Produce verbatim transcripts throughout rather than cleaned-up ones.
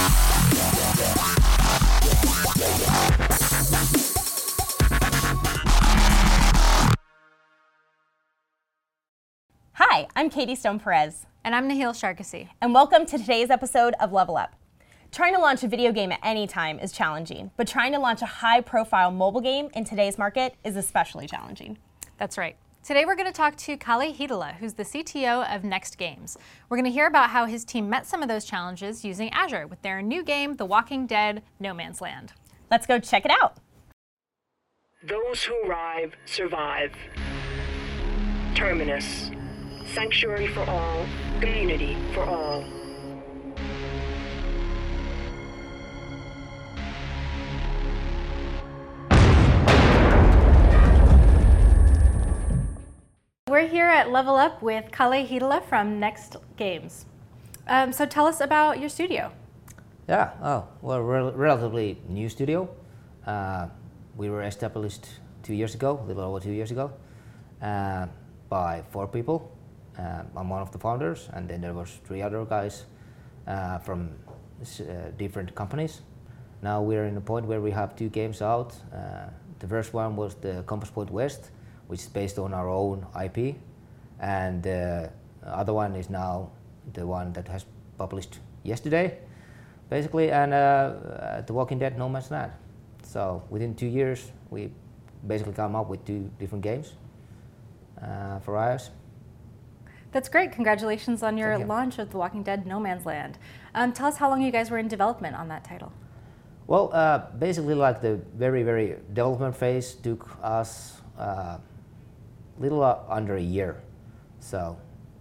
Hi, I'm Katie Stone Perez. And I'm Nahil Sharkisi. And welcome to today's episode of Level Up. Trying to launch a video game at any time is challenging, but trying to launch a high-profile mobile game in today's market is especially challenging. That's right. Today we're going to talk to Kalle Hietala, who's the C T O of Next Games. We're going to hear about how his team met some of those challenges using Azure with their new game, The Walking Dead: No Man's Land. Let's go check it out. Those who arrive survive. Terminus. Sanctuary for all, community for all. We're here at Level Up with Kalle Hietala from Next Games. Um, so tell us about your studio. Yeah, oh, well, rel- relatively new studio. Uh, we were established two years ago, a little over two years ago, uh, by four people. Uh, I'm one of the founders, and then there was three other guys uh, from uh, different companies. Now we're in a point where we have two games out. Uh, the first one was the Compass Point West, which is based on our own I P, and the other one is now the one that has published yesterday, basically, and uh, The Walking Dead: No Man's Land. So within two years, we basically come up with two different games uh, for iOS. That's great. Congratulations on your Thank you. launch of The Walking Dead: No Man's Land. Um, tell us how long you guys were in development on that title. Well, uh, basically, like the very, very development phase took us a uh, little uh, under a year. So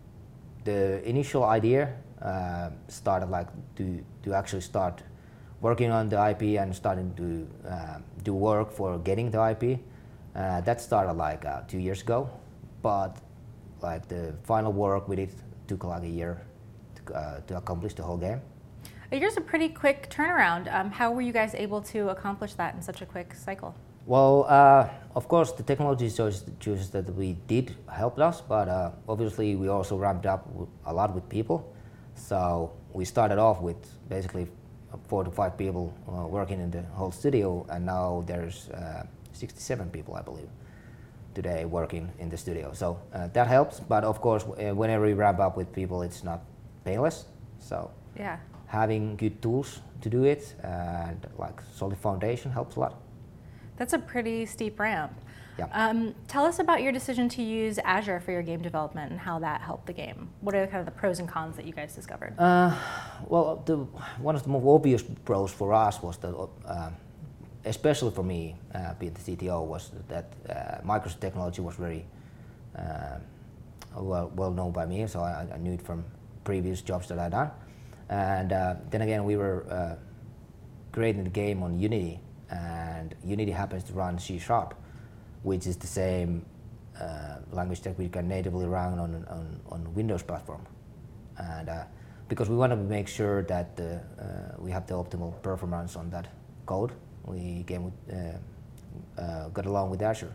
the initial idea uh, started like to, to actually start working on the I P and starting to uh, do work for getting the I P. Uh, that started like uh, two years ago, but like the final work with it took like a year to, uh, to accomplish the whole game. A year's a pretty quick turnaround. Um, how were you guys able to accomplish that in such a quick cycle? Well, uh, of course, the technology choices that we did helped us, but uh, obviously we also ramped up a lot with people. So we started off with basically four to five people uh, working in the whole studio, and now there's uh, sixty-seven people, I believe, today working in the studio. So uh, that helps, but of course, uh, whenever we ramp up with people, it's not painless. So yeah, having good tools to do it and like solid foundation helps a lot. That's a pretty steep ramp. Yeah. Um, tell us about your decision to use Azure for your game development and how that helped the game. What are kind of the pros and cons that you guys discovered? Uh, well, the, one of the more obvious pros for us was that, uh, especially for me, uh, being the C T O, was that uh, Microsoft technology was very uh, well, well known by me, so I, I knew it from previous jobs that I'd done. And uh, then again, we were uh, creating the game on Unity, and Unity happens to run C Sharp, which is the same uh, language that we can natively run on on, on Windows platform. And uh, because we want to make sure that the, uh, we have the optimal performance on that code, we came with, uh, uh, got along with Azure.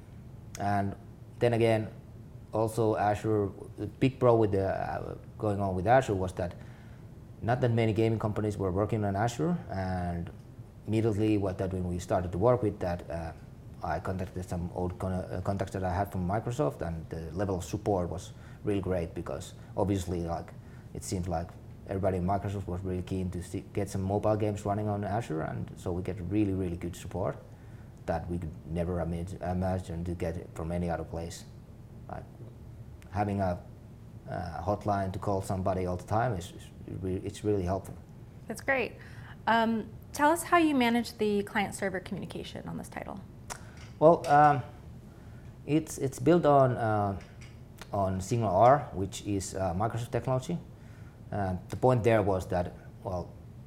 And then again, also Azure, the big pro with the uh, going on with Azure was that not that many gaming companies were working on Azure, and immediately what that when we started to work with that, uh, I contacted some old con- uh, contacts that I had from Microsoft, and the level of support was really great because obviously, like, it seemed like everybody in Microsoft was really keen to see, get some mobile games running on Azure, and so we get really, really good support that we could never imagine, imagine to get it from any other place. Like having a uh, hotline to call somebody all the time is, is re- it's really helpful. That's great. Um, tell us how you manage the client-server communication on this title. Well, um, it's it's built on uh, on SignalR, which is uh, Microsoft technology. Uh, the point there was that, well,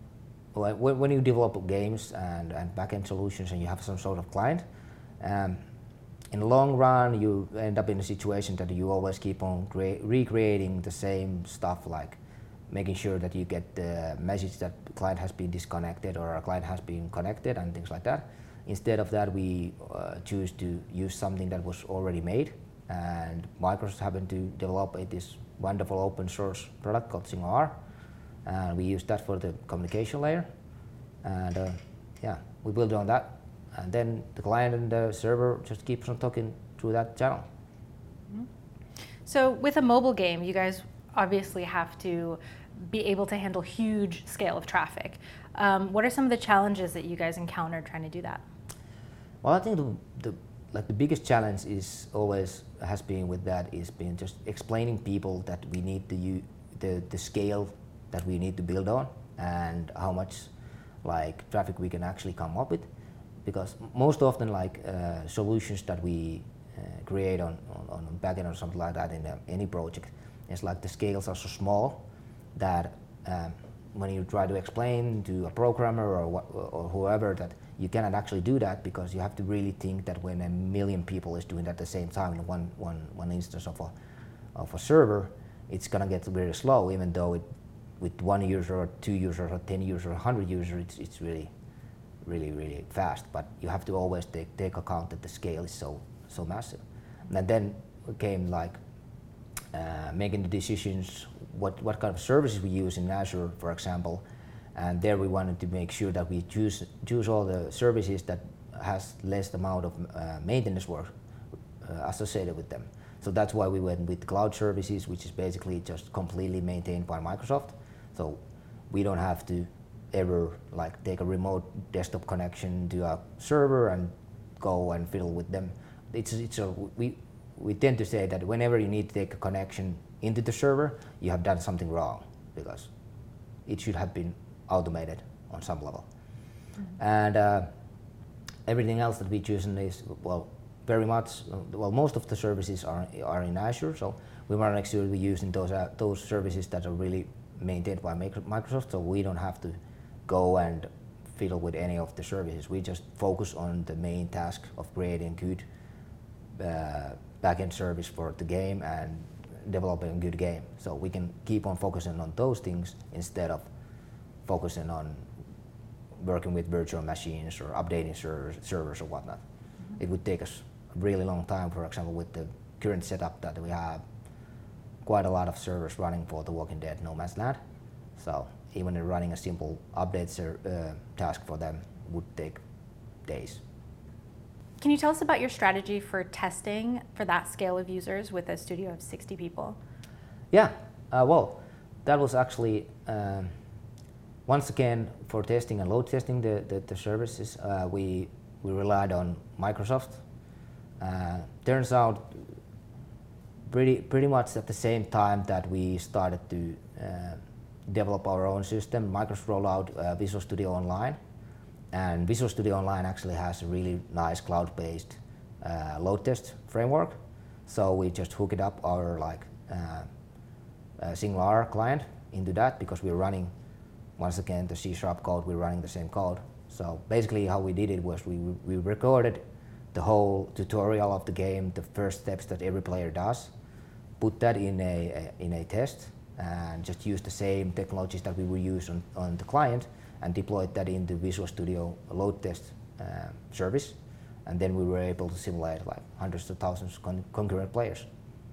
when, when you develop games and, and backend solutions and you have some sort of client, um, in the long run you end up in a situation that you always keep on crea- recreating the same stuff, like making sure that you get the message that the client has been disconnected or a client has been connected and things like that. Instead of that, we uh, choose to use something that was already made, and Microsoft happened to develop a, this wonderful open source product called SignalR, and we use that for the communication layer. And uh, yeah, we build on that, and then the client and the server just keeps on talking through that channel. So with a mobile game, you guys obviously have to be able to handle huge scale of traffic. Um, what are some of the challenges that you guys encounter trying to do that? Well, I think the, the like the biggest challenge is always has been with that is been just explaining people that we need to use the the scale that we need to build on and how much like traffic we can actually come up with, because most often like uh, solutions that we uh, create on, on on backend or something like that in uh, any project, it's like the scales are so small that um, when you try to explain to a programmer or, what, or whoever that you cannot actually do that, because you have to really think that when a million people is doing that at the same time in one, one, one instance of a, of a server, it's gonna get very slow, even though it, with one user or two users or ten users or one hundred users, it's, it's really, really, really fast. But you have to always take, take account that the scale is so, so massive. And then came like uh, making the decisions what, what kind of services we use in Azure, for example. And there we wanted to make sure that we choose, choose all the services that has less amount of uh, maintenance work uh, associated with them. So that's why we went with cloud services, which is basically just completely maintained by Microsoft. So we don't have to ever like take a remote desktop connection to a server and go and fiddle with them. It's, it's a, we, we tend to say that whenever you need to take a connection into the server, you have done something wrong, because it should have been automated on some level. Mm-hmm. And uh, everything else that we choose is, well, very much, well, most of the services are, are in Azure, so we want to make sure we're using those, uh, those services that are really maintained by Microsoft, so we don't have to go and fiddle with any of the services. We just focus on the main task of creating good uh, backend service for the game and developing a good game. So we can keep on focusing on those things instead of focusing on working with virtual machines or updating servers, servers or whatnot. Mm-hmm. It would take us a really long time. For example, with the current setup that we have, quite a lot of servers running for The Walking Dead No Man's Land. So even running a simple update ser uh, task for them would take days. Can you tell us about your strategy for testing for that scale of users with a studio of sixty people? Yeah, uh, well, that was actually, um, once again, for testing and load testing the, the, the services, uh, we, we relied on Microsoft. Uh, turns out, pretty, pretty much at the same time that we started to uh, develop our own system, Microsoft rolled out uh, Visual Studio Online. And Visual Studio Online actually has a really nice cloud-based uh, load test framework. So we just hook it up our like uh, uh, SingleR client into that, because we're running, once again, the C sharp code, we're running the same code. So basically how we did it was we, we recorded the whole tutorial of the game, the first steps that every player does, put that in a, a, in a test, and just use the same technologies that we will use on, on the client, and deployed that in the Visual Studio load test uh, service. And then we were able to simulate like hundreds of thousands of con concurrent players.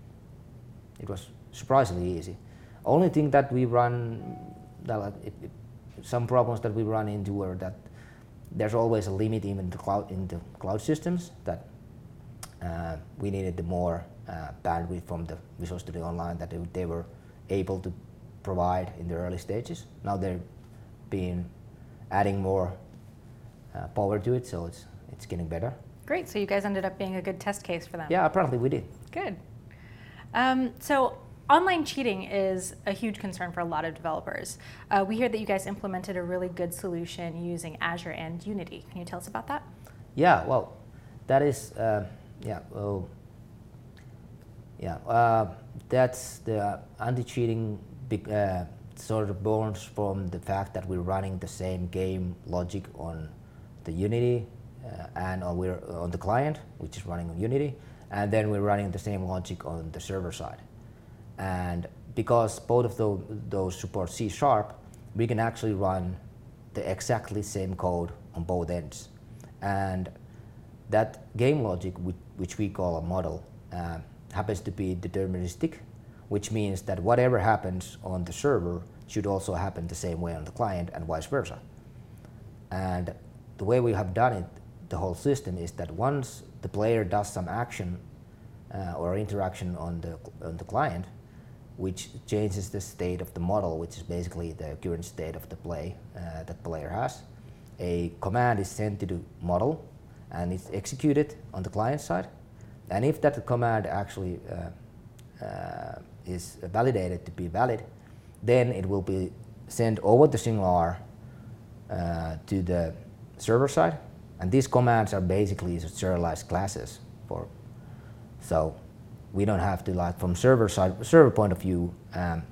It was surprisingly easy. Only thing that we run, that like, it, it, some problems that we run into were that there's always a limit even in the cloud, in the cloud systems, that uh, we needed the more uh, bandwidth from the Visual Studio Online that they, they were able to provide in the early stages. Now they're being adding more uh, power to it, so it's it's getting better. Great, so you guys ended up being a good test case for them. Yeah, apparently we did. Good. Um, so online cheating is a huge concern for a lot of developers. Uh, we hear that you guys implemented a really good solution using Azure and Unity. Can you tell us about that? Yeah, well, that is, uh, yeah, well, yeah, uh, that's the anti-cheating big, uh, sort of born from the fact that we're running the same game logic on the Unity uh, and on, we're on the client, which is running on Unity, and then we're running the same logic on the server side. And because both of those, those support C sharp, we can actually run the exactly same code on both ends. And that game logic, which we call a model, uh, happens to be deterministic, which means that whatever happens on the server should also happen the same way on the client and vice versa. And the way we have done it, the whole system, is that once the player does some action uh, or interaction on the, on the client, which changes the state of the model, which is basically the current state of the play uh, that player has, a command is sent to the model and it's executed on the client side. And if that command actually uh, uh, is validated to be valid, then it will be sent over the SingleR uh, to the server side. And these commands are basically serialized classes. For, so we don't have to, like, from server side, server point of view, um,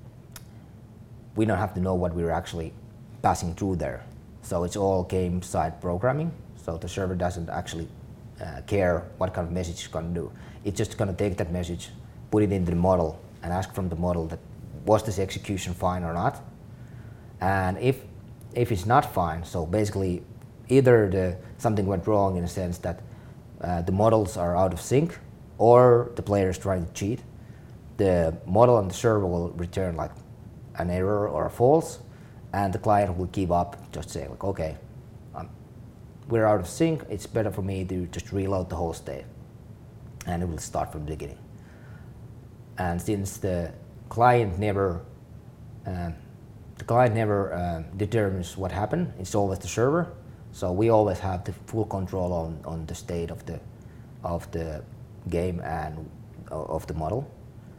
we don't have to know what we're actually passing through there. So it's all game side programming. So the server doesn't actually uh, care what kind of message it's going to do. It's just going to take that message, put it into the model, and ask from the model that was this execution fine or not. And if if it's not fine, so basically either the something went wrong in a sense that uh, the models are out of sync, or the player is trying to cheat, the model on the server will return like an error or a false, and the client will give up, just say like, okay, um, we're out of sync, it's better for me to just reload the whole state, and it will start from the beginning. And since the client never um, the client never uh, determines what happened, it's always the server, so we always have the full control on, on the state of the of the game and uh, of the model.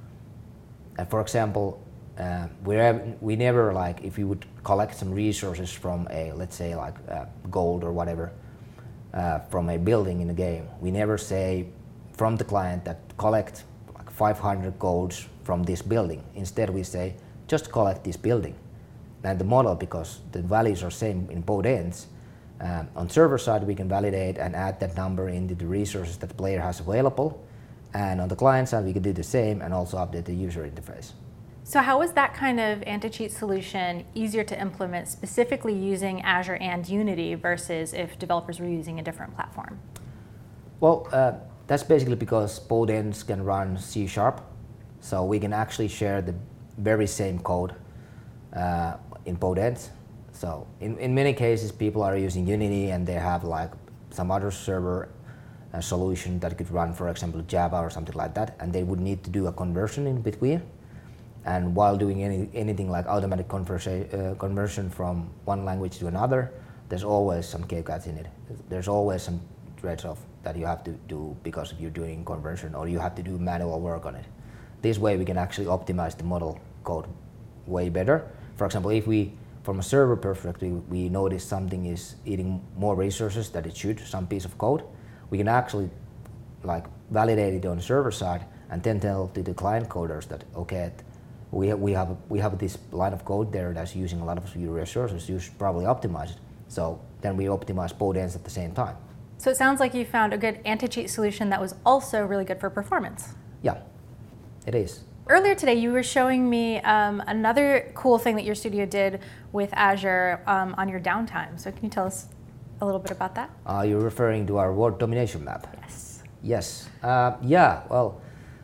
And for example, uh, we we never, like, if you would collect some resources from a, let's say like uh, gold or whatever uh, from a building in the game, we never say from the client that collect like five hundred golds from this building. Instead we say just collect this building. And the model, because the values are same in both ends, um, on server side we can validate and add that number into the resources that the player has available, and on the client side we can do the same and also update the user interface. So how is that kind of anti-cheat solution easier to implement, specifically using Azure and Unity versus if developers were using a different platform? Well, uh, that's basically because both ends can run C sharp, so we can actually share the very same code uh, in both ends. So in, in many cases people are using Unity and they have like some other server uh, solution that could run, for example, Java or something like that, and they would need to do a conversion in between. And while doing any, anything like automatic conversa- uh, conversion from one language to another, there's always some caveats in it. There's always some trade-off that you have to do because you're doing conversion, or you have to do manual work on it. This way we can actually optimize the model code way better. For example, if we, from a server perspective, we notice something is eating more resources than it should, some piece of code, we can actually like validate it on the server side and then tell to the client coders that, okay, we have, we have, we have this line of code there that's using a lot of your resources, you should probably optimize it. So then we optimize both ends at the same time. So it sounds like you found a good anti-cheat solution that was also really good for performance. Yeah, it is. Earlier today, you were showing me um, another cool thing that your studio did with Azure um, on your downtime. So can you tell us a little bit about that? Uh, you're referring to our world domination map? Yes. Yes. Uh, yeah. Well,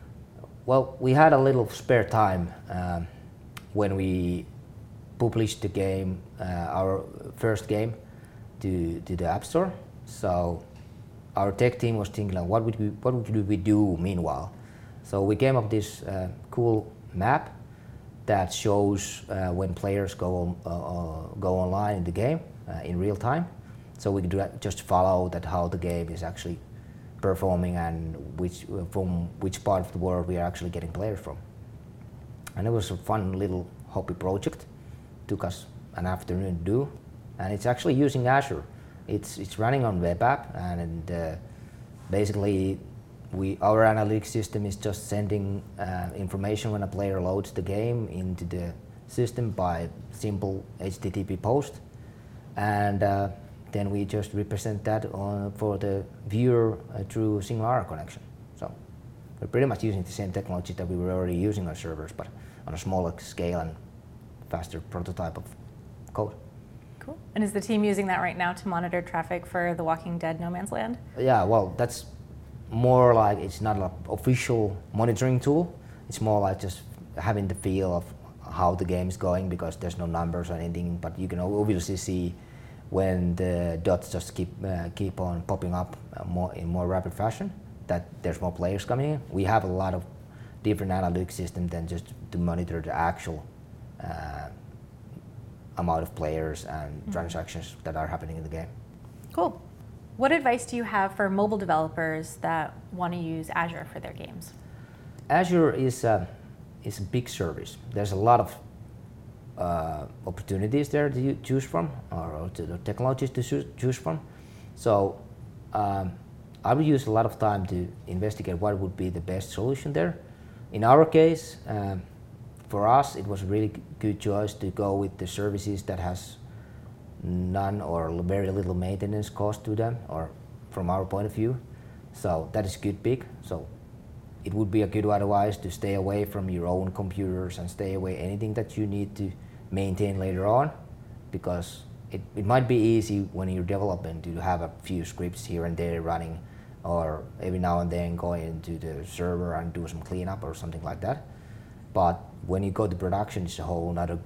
well, we had a little spare time um, when we published the game, uh, our first game, to to the App Store. So our tech team was thinking, like, what would we what would we do meanwhile? So we came up with this uh, cool map that shows uh, when players go on, uh, uh, go online in the game uh, in real time. So we could just follow that how the game is actually performing and which uh, from which part of the world we are actually getting players from. And it was a fun little hobby project. Took us an afternoon to do, and it's actually using Azure. It's it's running on web app, and uh, basically. We, our analytics system is just sending uh, information when a player loads the game into the system by simple H T T P post, and uh, then we just represent that on, for the viewer uh, through SingleR connection. So we're pretty much using the same technology that we were already using on servers, but on a smaller scale and faster prototype of code. Cool. And is the team using that right now to monitor traffic for The Walking Dead No Man's Land? Yeah, well, that's more like, it's not an official monitoring tool. It's more like just having the feel of how the game is going because there's no numbers or anything, but you can obviously see when the dots just keep uh, keep on popping up uh, more in more rapid fashion that there's more players coming in. We have a lot of different analytic systems than just to monitor the actual uh, amount of players and mm-hmm. transactions that are happening in the game. Cool. What advice do you have for mobile developers that want to use Azure for their games? Azure is a, is a big service. There's a lot of uh, opportunities there to choose from, or, or to the technologies to choose from. So um, I would use a lot of time to investigate what would be the best solution there. In our case, um, for us, it was a really good choice to go with the services that has none or very little maintenance cost to them, or from our point of view. So that is a good pick. So it would be a good advice to stay away from your own computers and stay away anything that you need to maintain later on, because it, it might be easy when you're developing to have a few scripts here and there running, or every now and then go into the server and do some cleanup or something like that. But when you go to production, it's a whole other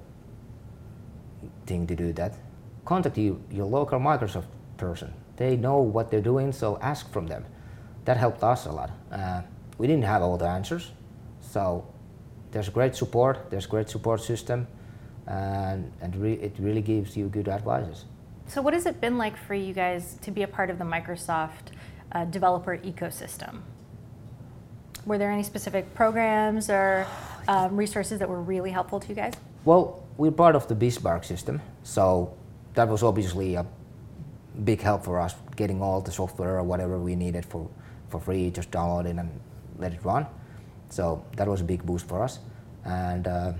thing to do that. Contact you, your local Microsoft person. They know what they're doing, so ask from them. That helped us a lot. Uh, we didn't have all the answers, so there's great support, there's great support system, and, and re it really gives you good advices. So what has it been like for you guys to be a part of the Microsoft uh, developer ecosystem? Were there any specific programs or um, resources that were really helpful to you guys? Well, we're part of the BizSpark system, so that was obviously a big help for us, getting all the software or whatever we needed for, for free, just download it and let it run. So that was a big boost for us. And uh,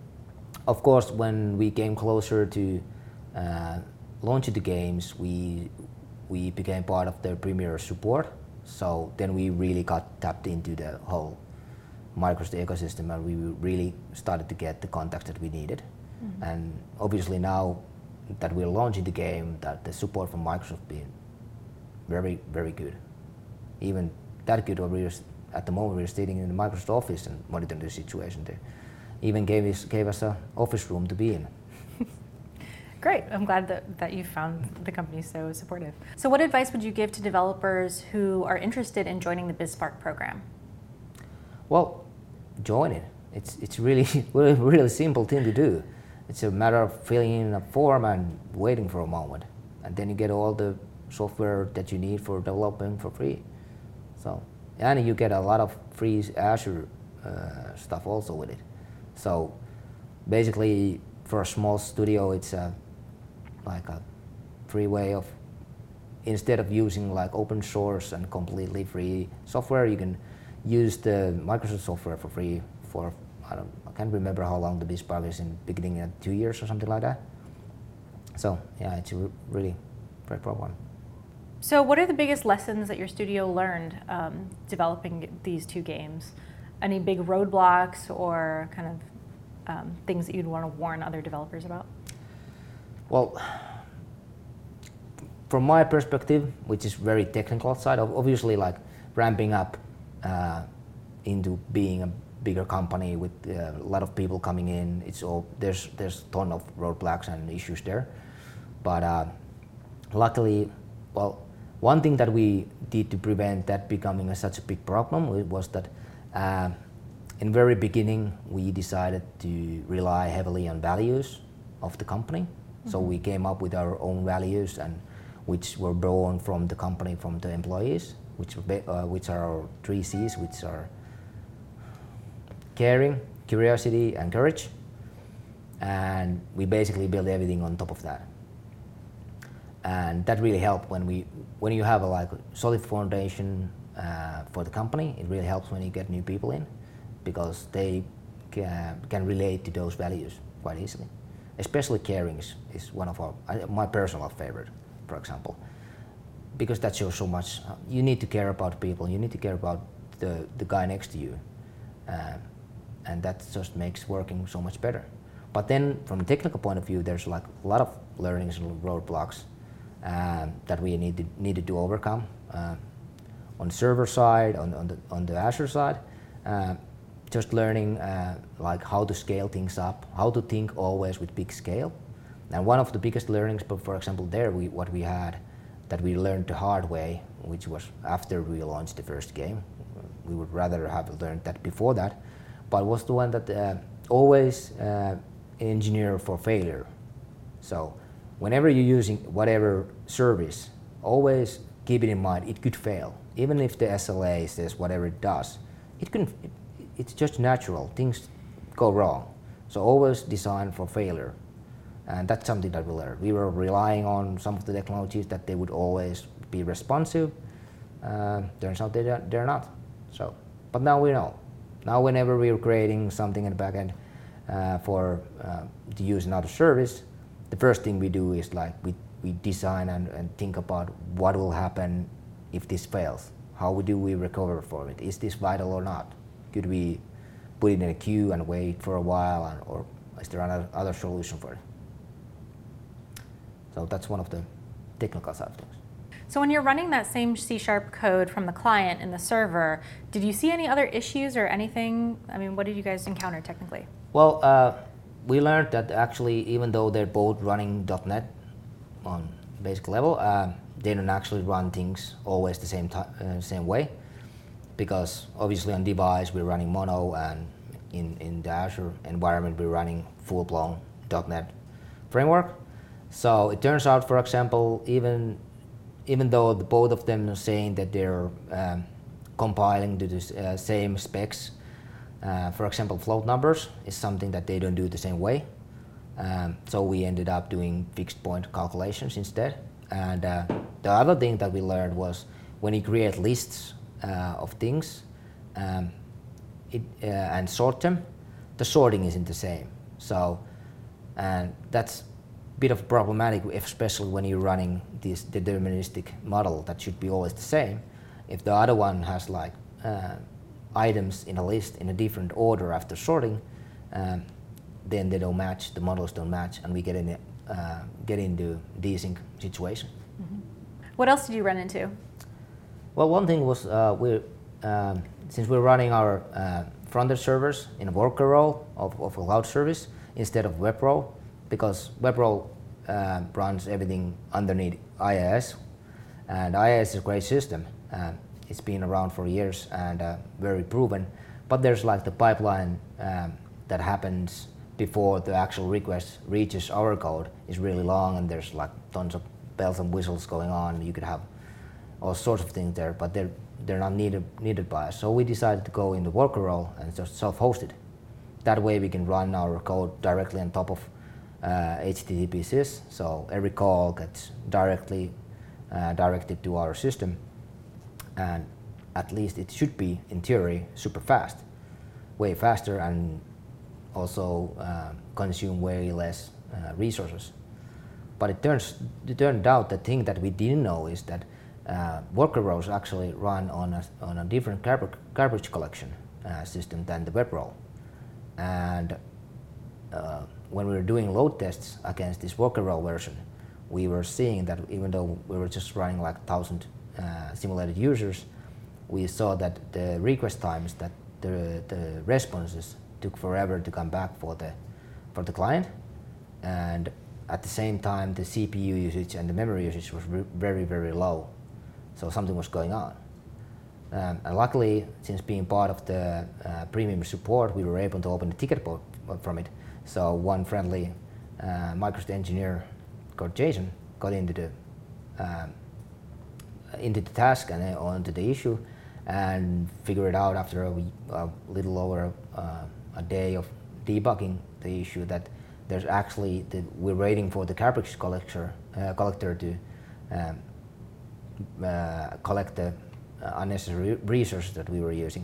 of course, when we came closer to uh, launching the games, we, we became part of their premier support. So then we really got tapped into the whole Microsoft ecosystem, and we really started to get the contacts that we needed. Mm-hmm. And obviously now that we're launching the game, that the support from Microsoft being very, very good. Even that good, we're, at the moment we're sitting in the Microsoft office and monitoring the situation there. Even gave us, gave us an office room to be in. Great, I'm glad that, that you found the company so supportive. So what advice would you give to developers who are interested in joining the BizSpark program? Well, join it. It's, it's really, really, really simple thing to do. It's a matter of filling in a form and waiting for a moment. And then you get all the software that you need for developing for free. So, and you get a lot of free Azure uh, stuff also with it. So basically, for a small studio, it's a, like a free way of, instead of using like open source and completely free software, you can use the Microsoft software for free for, I don't, I can't remember how long the BizSpark is, in the beginning of two years or something like that. So yeah, it's a really great program. So what are the biggest lessons that your studio learned um, developing these two games? Any big roadblocks or kind of um, things that you'd want to warn other developers about? Well, from my perspective, which is very technical side, obviously like ramping up uh, into being a bigger company with uh, a lot of people coming in, it's all, there's there's a ton of roadblocks and issues there. But uh, luckily, well, one thing that we did to prevent that becoming a, such a big problem was that uh, in the very beginning we decided to rely heavily on values of the company. Mm-hmm. So we came up with our own values, and which were born from the company, from the employees, which, uh, which are our three C's, which are caring, curiosity, and courage. And we basically build everything on top of that. And that really helped when we, when you have a like solid foundation uh, for the company. It really helps when you get new people in, because they can, can relate to those values quite easily. Especially caring is, is one of our, my personal favorite, for example, because that shows so much. Uh, you need to care about people. You need to care about the the guy next to you, uh, and that just makes working so much better. But then, from a technical point of view, there's like a lot of learnings and roadblocks um, that we need to, needed to overcome uh, on the server side, on, on the on the Azure side. Uh, just learning uh, like how to scale things up, how to think always with big scale. And one of the biggest learnings, but for example, there we, what we had that we learned the hard way, which was after we launched the first game. We would rather have learned that before that, but was the one that uh, always uh, engineer for failure. So whenever you're using whatever service, always keep it in mind it could fail. Even if the S L A says whatever it does, it can. It, it's just natural. Things go wrong. So always design for failure. And that's something that we learned. We were relying on some of the technologies that they would always be responsive. Uh, turns out they, they're not. So, but now we know. Now whenever we're creating something in the backend uh, for uh, to use another service, the first thing we do is like we, we design and, and think about what will happen if this fails. How do we recover from it? Is this vital or not? Could we put it in a queue and wait for a while, and, or is there another other solution for it? So that's one of the technical side of things. So when you're running that same C Sharp code from the client in the server, did you see any other issues or anything? I mean, what did you guys encounter technically? Well, uh, we learned that actually, even though they're both running dot net on basic level, uh, they don't actually run things always the same time, uh, same way, because obviously on device we're running Mono, and in, in the Azure environment we're running full-blown dot net framework. So it turns out, for example, even even though the, both of them are saying that they're um, compiling to the uh, same specs, uh, for example, float numbers is something that they don't do the same way. Um, so we ended up doing fixed point calculations instead. And uh, the other thing that we learned was when you create lists uh, of things um, it, uh, and sort them, the sorting isn't the same. So, and that's bit of problematic, especially when you're running this deterministic model that should be always the same. If the other one has like uh, items in a list in a different order after sorting, um, then they don't match, the models don't match, and we get in uh, get into desync situation. Mm-hmm. What else did you run into? Well, one thing was uh, we um, since we're running our uh, front-end servers in a worker role of, of a cloud service instead of web role, because web role uh, runs everything underneath I I S, and I I S is a great system. Uh, it's been around for years and uh, very proven, but there's like the pipeline um, that happens before the actual request reaches our code is really long, and there's like tons of bells and whistles going on. You could have all sorts of things there, but they're they're not needed needed by us. So we decided to go in the worker role and just self-host it. That way we can run our code directly on top of uh, H T T P sys. So every call gets directly uh, directed to our system, and at least it should be, in theory, super fast, way faster, and also uh, consume way less uh, resources. But it turns it turned out the thing that we didn't know is that uh, worker roles actually run on a on a different garbage, garbage collection uh, system than the web role. And uh, when we were doing load tests against this worker role version, we were seeing that even though we were just running like thousand uh, simulated users, we saw that the request times, that the the responses took forever to come back for the for the client, and at the same time the C P U usage and the memory usage was very very low. So something was going on. Um, and luckily, since being part of the uh, premium support, we were able to open the ticket po- from it. So one friendly uh, Microsoft engineer called Jason got into the um, into the task and uh, onto the issue, and figured out after a, a little over uh, a day of debugging the issue that there's actually the, we're waiting for the garbage collector uh, collector to um, uh, collect the uh, unnecessary resources that we were using.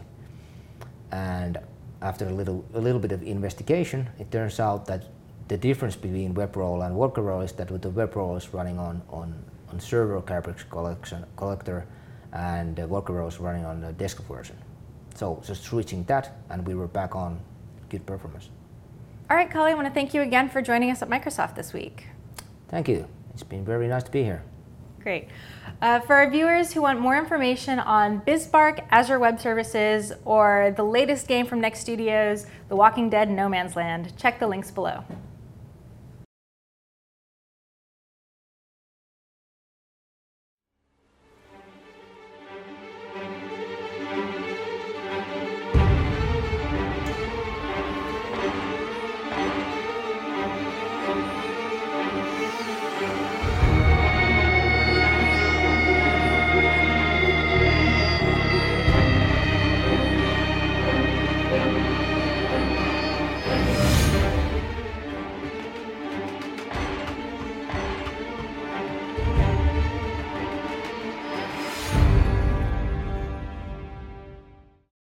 And after a little a little bit of investigation, it turns out that the difference between web role and worker role is that with the web role is running on on, on server garbage collection collector, and the worker role is running on the desktop version. So just switching that, and we were back on good performance. All right, Kalle, I want to thank you again for joining us at Microsoft this week. Thank you. It's been very nice to be here. Great. Uh, for our viewers who want more information on BizSpark, Azure Web Services, or the latest game from Next Studios, The Walking Dead: No Man's Land, check the links below.